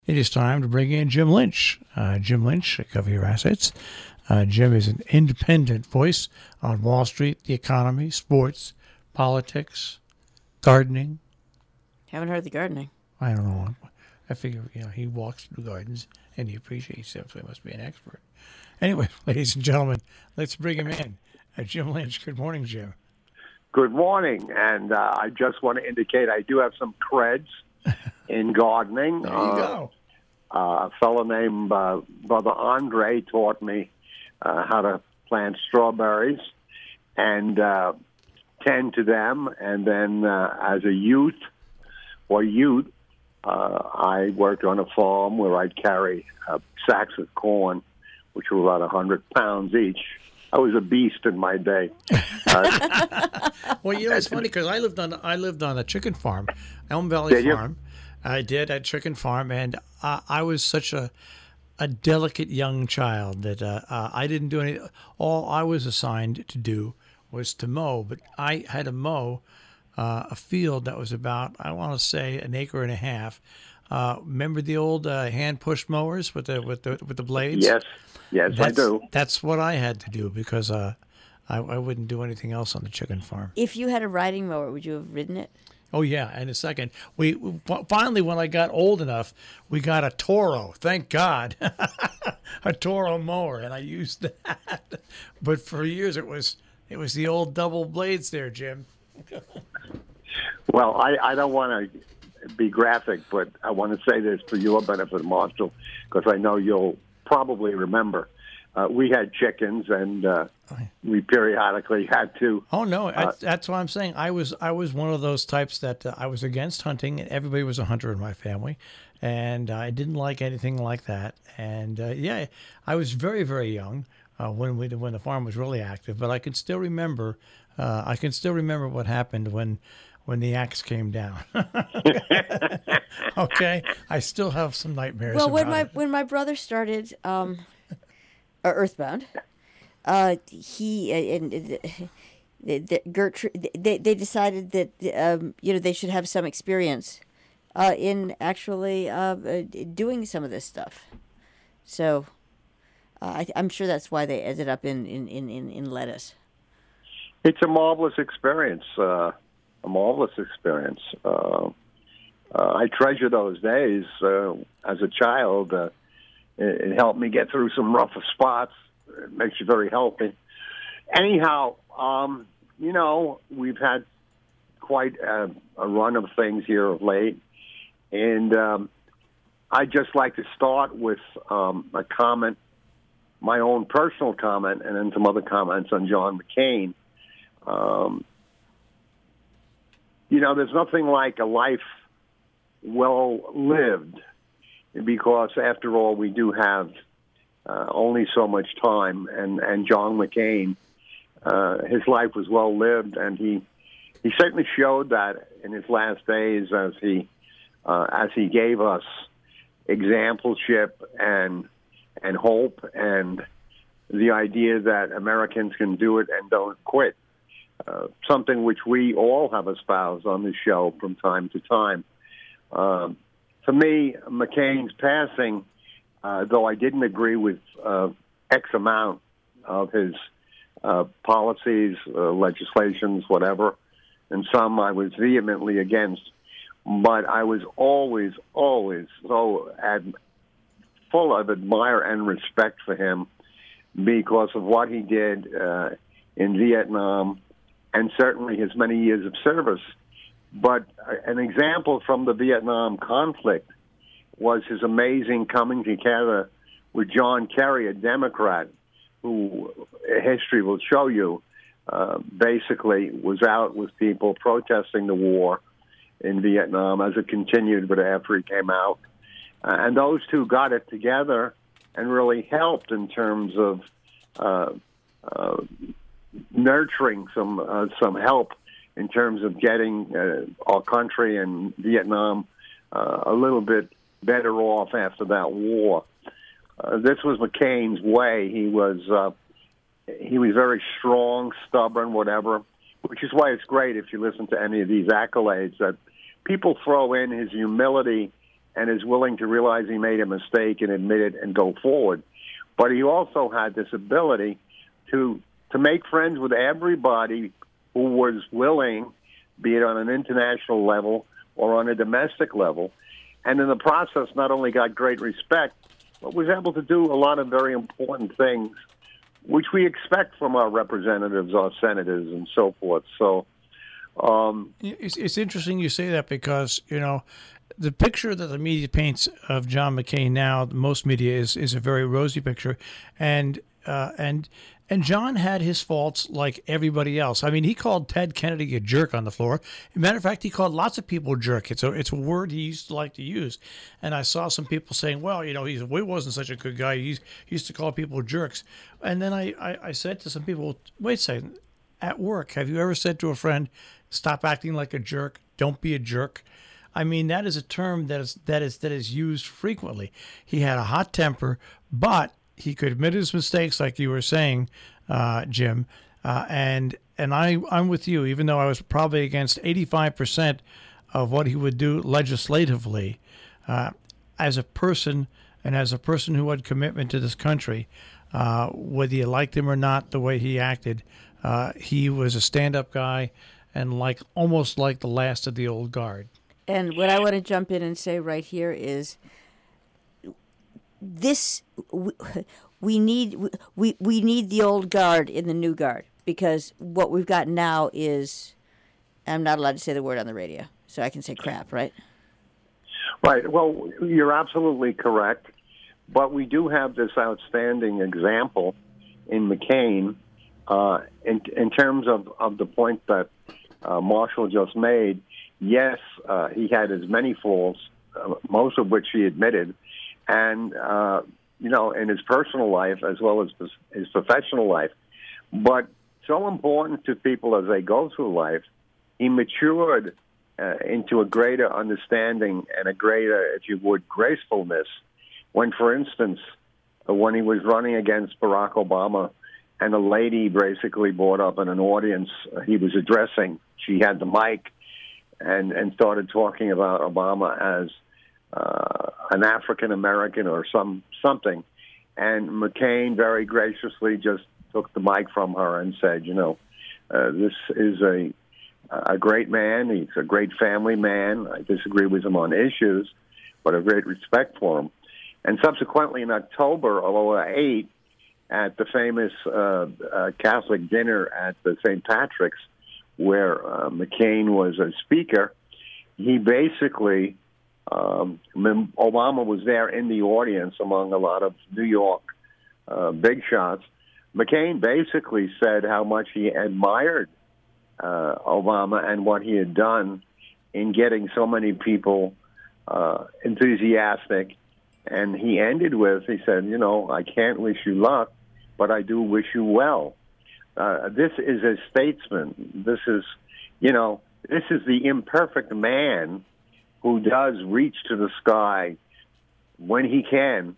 It is time to bring in Jim Lynch. Jim Lynch, Cover Your Assets. Jim is an independent voice on Wall Street, the economy, sports, politics, gardening. Haven't heard the gardening. I don't know. I figure, he walks through gardens and he appreciates them, so he must be an expert. Anyway, ladies and gentlemen, let's bring him in. Jim Lynch. Good morning, Jim. Good morning, and I just want to indicate I do have some creds in gardening. There you go. A fellow named Brother Andre taught me how to plant strawberries and tend to them. And then as a youth, I worked on a farm where I'd carry sacks of corn, which were about 100 pounds each. I was a beast in my day. Well, it's funny because I lived on a chicken farm, Elm Valley Farm. I did at chicken farm, and I was such a delicate young child that I didn't do any. All I was assigned to do was to mow, but I had to mow a field that was about, I want to say, an acre and a half. Remember the old hand push mowers with the blades? Yes, I do. That's what I had to do because I wouldn't do anything else on the chicken farm. If you had a riding mower, would you have ridden it? Oh, yeah, in a second. We finally, when I got old enough, we got a Toro, thank God, a Toro mower, and I used that. But for years, it was the old double blades there, Jim. Well, I don't want to be graphic, but I want to say this for your benefit, Marshall, because I know you'll probably remember. We had chickens, and we periodically had to. Oh no, that's what I'm saying. I was one of those types that I was against hunting, and everybody was a hunter in my family, and I didn't like anything like that. And I was very, very young when the farm was really active, but I can still remember. What happened when the axe came down. Okay, I still have some nightmares. Well, when my brother started Earthbound, Gertrude, they decided that they should have some experience in actually doing some of this stuff. So I'm sure that's why they ended up in lettuce. It's a marvelous experience. I treasure those days as a child. It helped me get through some rougher spots. It makes you very healthy. Anyhow, we've had quite a run of things here of late. And I'd just like to start with a comment, my own personal comment, and then some other comments on John McCain. There's nothing like a life well lived, because after all, we do have only so much time. And John McCain, his life was well lived, and he certainly showed that in his last days as he gave us exampleship and hope, and the idea that Americans can do it and don't quit. Something which we all have espoused on this show from time to time. For me, McCain's passing, though I didn't agree with X amount of his policies, legislations, whatever, and some I was vehemently against, but I was always so full of admire and respect for him because of what he did in Vietnam, and certainly his many years of service. But an example from the Vietnam conflict was his amazing coming together with John Kerry, a Democrat, who history will show you basically was out with people protesting the war in Vietnam as it continued, but after he came out. And those two got it together and really helped in terms of nurturing some help in terms of getting our country and Vietnam a little bit better off after that war. This was McCain's way. He was very strong, stubborn, whatever, which is why it's great if you listen to any of these accolades that people throw in his humility and is willing to realize he made a mistake and admit it and go forward. But he also had this ability to make friends with everybody who was willing, be it on an international level or on a domestic level, and in the process not only got great respect, but was able to do a lot of very important things, which we expect from our representatives, our senators, and so forth. So it's interesting you say that because, the picture that the media paints of John McCain now, most media is a very rosy picture, and John had his faults like everybody else. I mean, he called Ted Kennedy a jerk on the floor. As a matter of fact, he called lots of people jerk. It's a word he used to like to use. And I saw some people saying, well, he wasn't such a good guy. He used to call people jerks. And then I said to some people, wait a second, at work, have you ever said to a friend, stop acting like a jerk, don't be a jerk? I mean, that is a term that is used frequently. He had a hot temper, but he could admit his mistakes, like you were saying, Jim. And I'm with you, even though I was probably against 85% of what he would do legislatively. As a person, and as a person who had commitment to this country, whether you liked him or not, the way he acted, he was a stand-up guy, and almost like the last of the old guard. And what I want to jump in and say right here is this: we need the old guard in the new guard, because what we've got now is, I'm not allowed to say the word on the radio, so I can say crap, right? Right. Well, you're absolutely correct, but we do have this outstanding example in McCain in terms of the point that Marshall just made. Yes, he had as many faults, most of which he admitted, and in his personal life as well as his professional life. But so important to people as they go through life, he matured into a greater understanding and a greater, if you would, gracefulness. When, for instance, when he was running against Barack Obama, and a lady basically brought up in an audience he was addressing, she had the mic, and started talking about Obama as an African American or something, and McCain very graciously just took the mic from her and said, this is a great man. He's a great family man. I disagree with him on issues, but have great respect for him. And subsequently, in October of 2008, at the famous Catholic dinner at the St. Patrick's, where McCain was a speaker, he basically, Obama was there in the audience among a lot of New York big shots. McCain basically said how much he admired Obama and what he had done in getting so many people enthusiastic. And he ended with, he said, I can't wish you luck, but I do wish you well. This is a statesman. This is the imperfect man who does reach to the sky when he can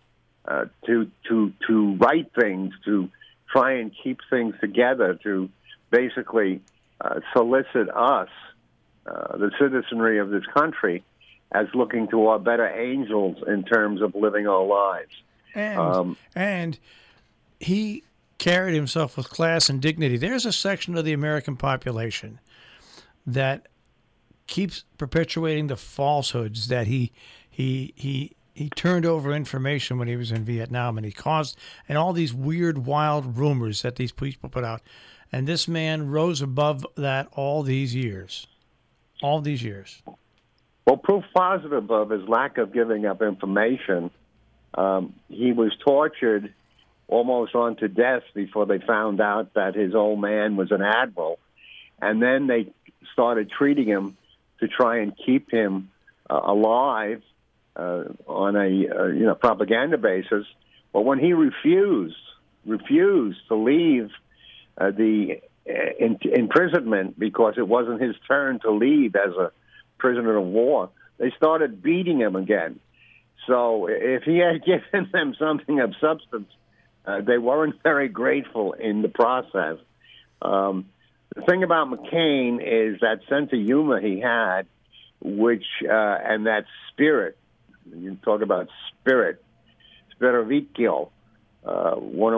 to write things, to try and keep things together, to basically solicit us, the citizenry of this country, as looking to our better angels in terms of living our lives. And he carried himself with class and dignity. There's a section of the American population that keeps perpetuating the falsehoods that he turned over information when he was in Vietnam, and he caused, and all these weird, wild rumors that these people put out. And this man rose above that all these years. All these years. Well, proof positive of his lack of giving up information, he was tortured almost on to death before they found out that his old man was an admiral. And then they started treating him to try and keep him alive on a propaganda basis. But when he refused to leave the imprisonment because it wasn't his turn to leave as a prisoner of war, they started beating him again. So if he had given them something of substance, they weren't very grateful in the process. The thing about McCain is that sense of humor he had, which and that spirit You talk about spirit, Spirovitkil. One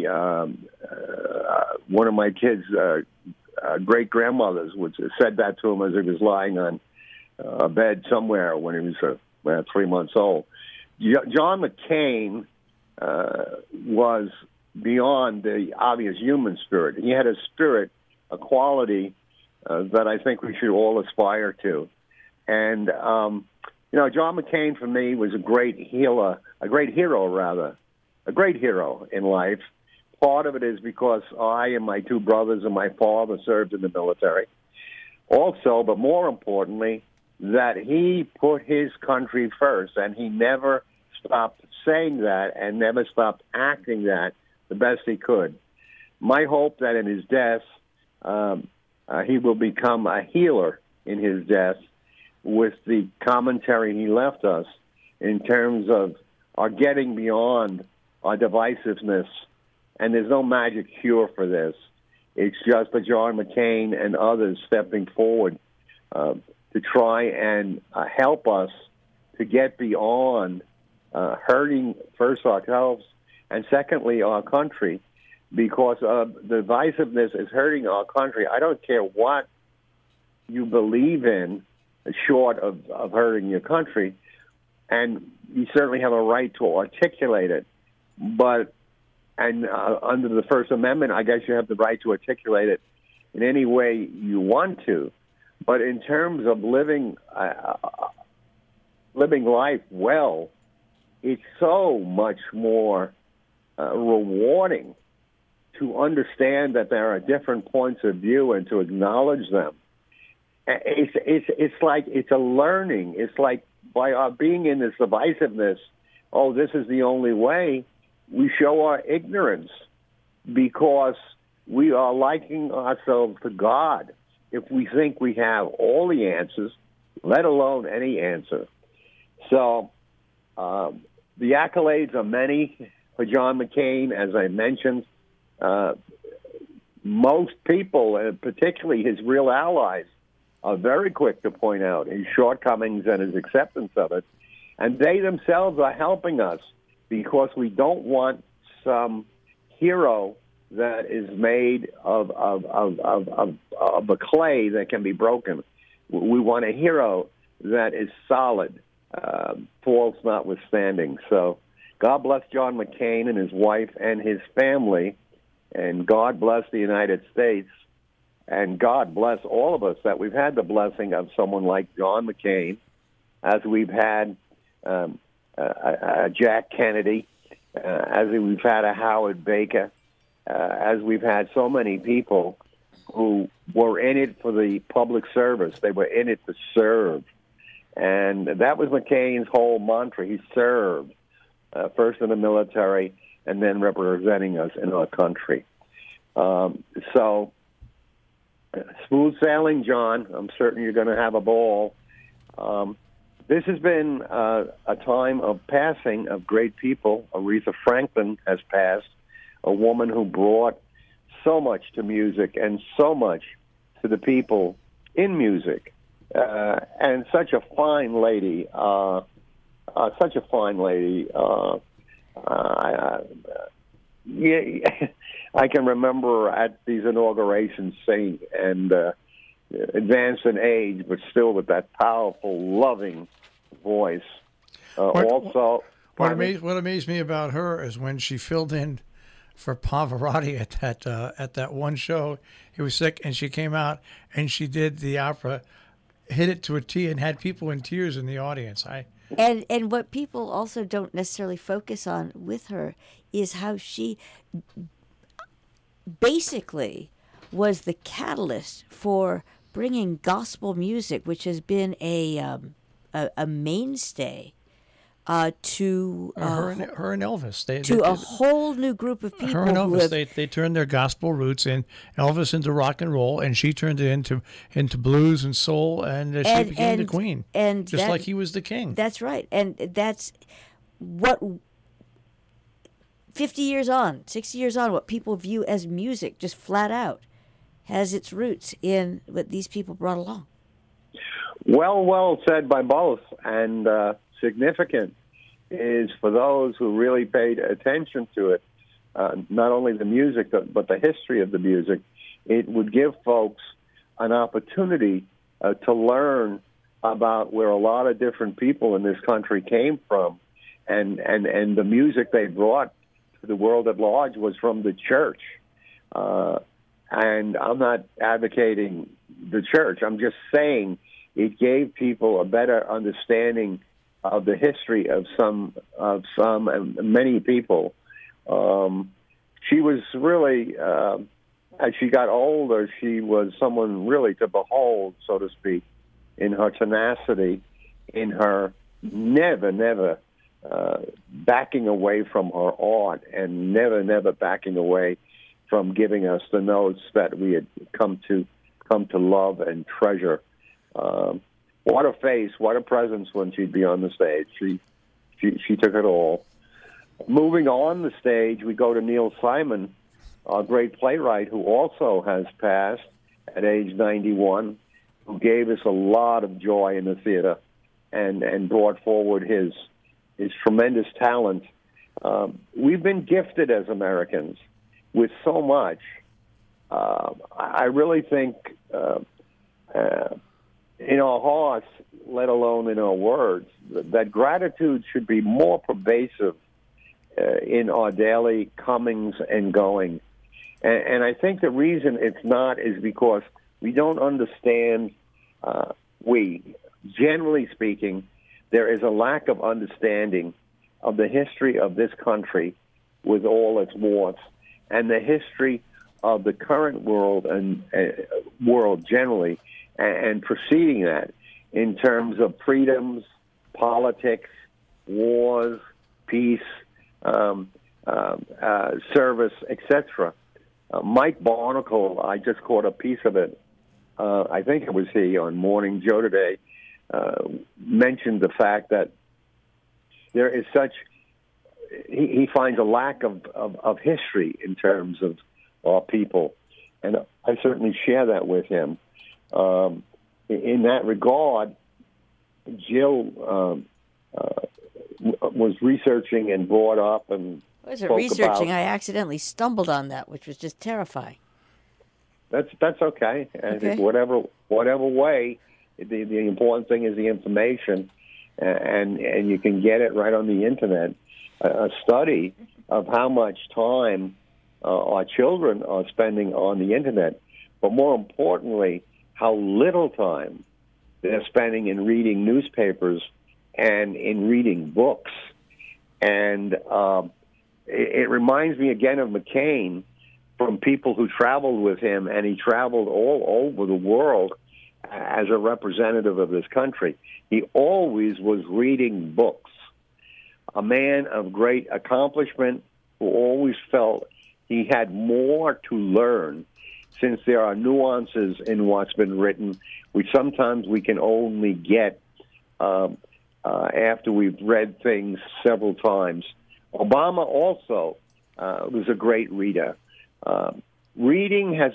of my kids' great grandmothers said that to him as he was lying on a bed somewhere when he was 3 months old. John McCain was beyond the obvious human spirit. He had a spirit, a quality that I think we should all aspire to. And John McCain for me was a great hero in life. Part of it is because I and my two brothers and my father served in the military. Also, but more importantly, that he put his country first, and he never stopped saying that and never stopped acting that the best he could. My hope that in his death, he will become a healer in his death with the commentary he left us in terms of our getting beyond our divisiveness. And there's no magic cure for this. It's just that John McCain and others stepping forward to try and help us to get beyond hurting first ourselves and secondly our country, because the divisiveness is hurting our country. I don't care what you believe in, short of hurting your country, and you certainly have a right to articulate it. But under the First Amendment, I guess you have the right to articulate it in any way you want to. But in terms of living life well, it's so much more rewarding to understand that there are different points of view and to acknowledge them. It's like it's a learning. It's like by our being in this divisiveness, oh, this is the only way, we show our ignorance because we are likening ourselves to God if we think we have all the answers, let alone any answer. So the accolades are many for John McCain, as I mentioned. Most people, and particularly his real allies, are very quick to point out his shortcomings and his acceptance of it. And they themselves are helping us because we don't want some hero that is made of a clay that can be broken. We want a hero that is solid, faults notwithstanding. So God bless John McCain and his wife and his family, and God bless the United States, and God bless all of us that we've had the blessing of someone like John McCain, as we've had Jack Kennedy, as we've had a Howard Baker, as we've had so many people who were in it for the public service. They were in it to serve. And that was McCain's whole mantra. He served, first in the military and then representing us in our country. So smooth sailing, John. I'm certain you're going to have a ball. This has been a time of passing of great people. Aretha Franklin has passed, a woman who brought so much to music and so much to the people in music, and such a fine lady. I can remember at these inaugurations saying, and advanced in age, but still with that powerful, loving voice. What amazed me about her is when she filled in for Pavarotti at that one show. He was sick, and she came out and she did the opera, hit it to a T, and had people in tears in the audience. And what people also don't necessarily focus on with her is how she basically was the catalyst for bringing gospel music, which has been a mainstay to her and Elvis. They a whole new group of people. Her and Elvis, they turned their gospel roots in Elvis into rock and roll, and she turned it into blues and soul, and she became the queen, and just like he was the king. That's right, and that's what 50 years on, 60 years on, what people view as music, just flat out, has its roots in what these people brought along. Well said by both, and significant is for those who really paid attention to it, not only the music, but the history of the music. It would give folks an opportunity to learn about where a lot of different people in this country came from, and the music they brought to the world at large was from the church. And I'm not advocating the church. I'm just saying it gave people a better understanding of the history of some and many people. She was really, as she got older, she was someone really to behold, so to speak, in her tenacity, in her never backing away from her art, and never backing away from giving us the notes that we had come to love and treasure. What a face, what a presence when she'd be on the stage. She took it all. Moving on the stage, we go to Neil Simon, our great playwright, who also has passed at age 91, who gave us a lot of joy in the theater and brought forward his tremendous talent. We've been gifted as Americans with so much. I really think in our hearts, let alone in our words, that gratitude should be more pervasive in our daily comings and going. And I think the reason it's not is because we don't understand, generally speaking, there is a lack of understanding of the history of this country with all its warts, and the history of the current world and world generally, and preceding that in terms of freedoms, politics, wars, peace, service, etc. Mike Barnacle, I just caught a piece of it. I think it was he on Morning Joe today, mentioned the fact that there is such, he finds a lack of history in terms of our people. And I certainly share that with him. In that regard, Jill was researching and brought up and I wasn't researching. I accidentally stumbled on that, which was just terrifying. That's okay. And Okay. whatever way, the important thing is the information, and you can get it right on the internet. A study of how much time our children are spending on the internet, but more importantly, how little time they're spending in reading newspapers and in reading books. And it reminds me again of McCain, from people who traveled with him, and he traveled all over the world as a representative of this country. He always was reading books. A man of great accomplishment who always felt he had more to learn, since there are nuances in what's been written, which sometimes we can only get after we've read things several times. Obama also was a great reader. Reading has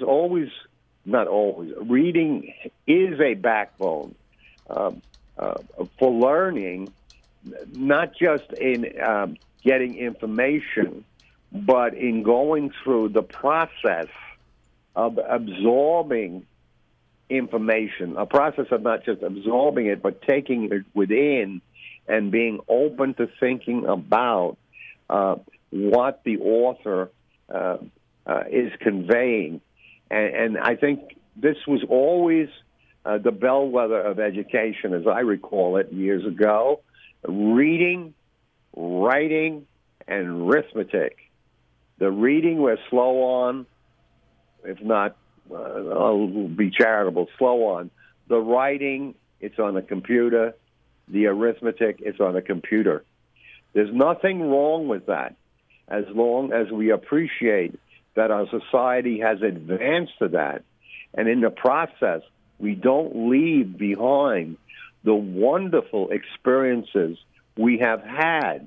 reading is a backbone for learning, not just in getting information, but in going through the process of absorbing information, a process of not just absorbing it, but taking it within and being open to thinking about what the author is conveying. And I think this was always the bellwether of education, as I recall it years ago: reading, writing, and arithmetic. The reading we're slow on, if not, I'll be charitable, slow on. The writing, it's on the computer. The arithmetic, it's on the computer. There's nothing wrong with that, as long as we appreciate that our society has advanced to that. And in the process, we don't leave behind the wonderful experiences we have had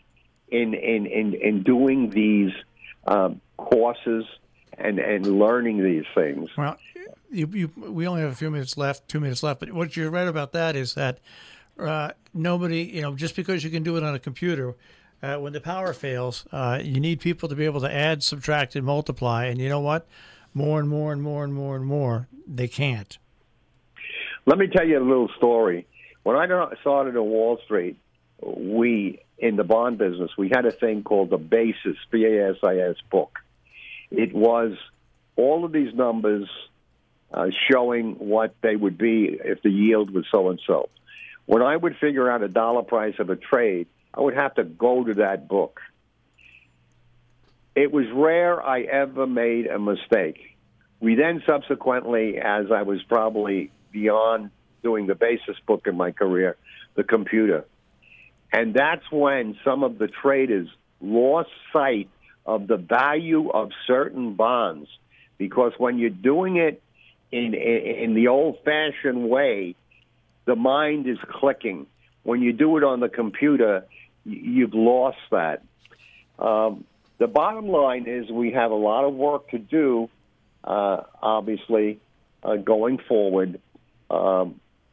in doing these courses and learning these things. Well, we only have 2 minutes left, but what you read about that is that nobody, just because you can do it on a computer, when the power fails, you need people to be able to add, subtract, and multiply. And you know what? More and more and more and more and more, they can't. Let me tell you a little story. When I started on Wall Street, in the bond business, we had a thing called the BASIS, BASIS book. It was all of these numbers showing what they would be if the yield was so-and-so. When I would figure out a dollar price of a trade, I would have to go to that book. It was rare I ever made a mistake. We then subsequently, as I was probably beyond doing the BASIS book in my career, the computer. And that's when some of the traders lost sight of the value of certain bonds, because when you're doing it in the old-fashioned way, the mind is clicking. When you do it on the computer, you've lost that. The bottom line is we have a lot of work to do, obviously, going forward. I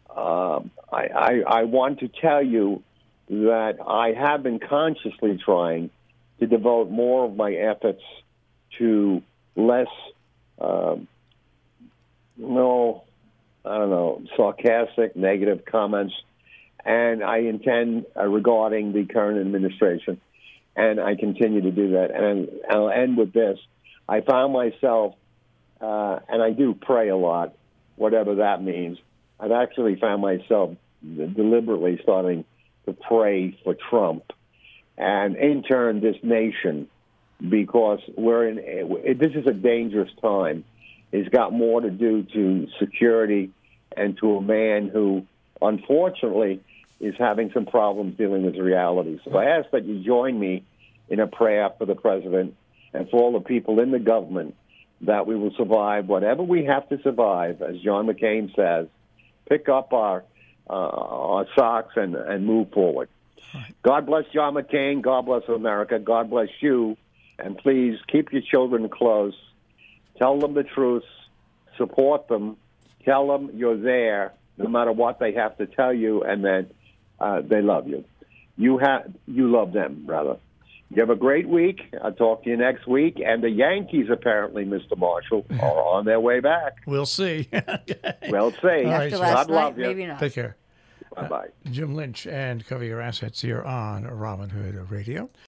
want to tell you that I have been consciously trying to devote more of my efforts to less, sarcastic, negative comments. And I intend regarding the current administration, and I continue to do that. And I'll end with this. I found myself, and I do pray a lot, whatever that means. I've actually found myself deliberately starting to pray for Trump and in turn this nation, because this is a dangerous time. It's got more to do to security and to a man who, unfortunately, is having some problems dealing with reality. So I ask that you join me in a prayer for the president and for all the people in the government, that we will survive whatever we have to survive, as John McCain says, pick up our socks and move forward. Right. God bless John McCain. God bless America. God bless you. And please keep your children close. Tell them the truth. Support them. Tell them you're there no matter what they have to tell you, and that they love you. You love them, rather. You have a great week. I'll talk to you next week. And the Yankees, apparently, Mr. Marshall, are on their way back. We'll see. We'll see. Right, After last God love night, you. maybe not. Take care. Bye-bye. Jim Lynch and Cover Your Assets here on Robin Hood Radio.